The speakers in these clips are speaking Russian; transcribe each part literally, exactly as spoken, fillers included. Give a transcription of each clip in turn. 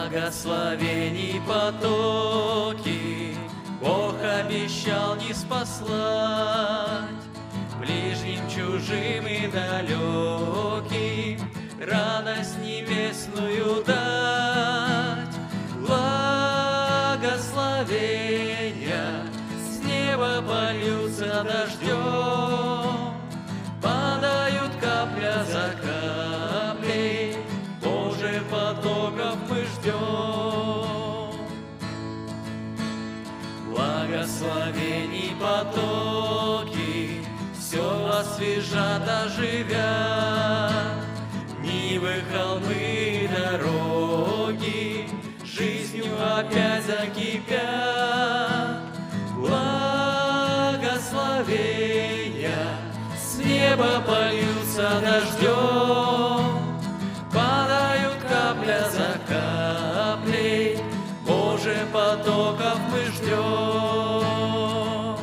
Благословений потоки Бог обещал не спаслать, ближним, чужим и далеким радость небесную дать. Благословения с неба польются дождем, падают капля за каплей, Боже, потоков мы ждем. Благословений потоки все освежат, оживят, нивы, холмы, дороги жизнью опять закипят. Благословения с неба польются дождем, падают капля за каплей, Боже, потоков мы ждем.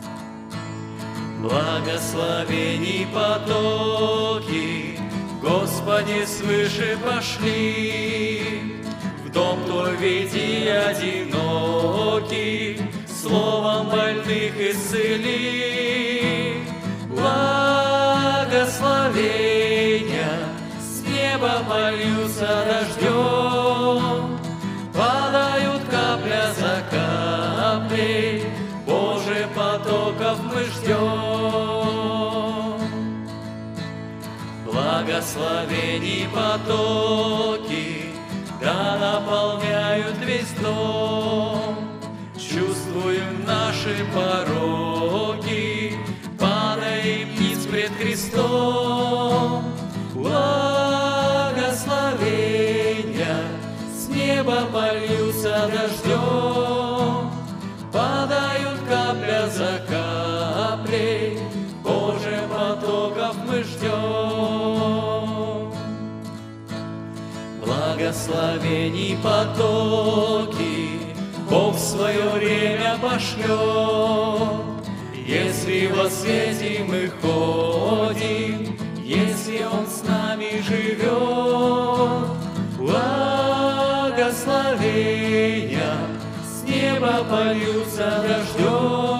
Благословений потоки, Господи, свыше пошли, в дом Твой веди одиноких, словом больных исцели. Благословения с неба польются дождем, падают капля за каплей, Боже, потоков мы ждем. Благословений потоки да наполняют весь дом, чувствуем наши пороги, падаем ниц пред Христом. Благословения с неба польются дождем, падают капля за каплей, Боже, потоков мы ждем. Благословений потоки Бог в свое время пошлет, если во свете мы ходим, если Он с нами живет. Благословения с неба польются дождем,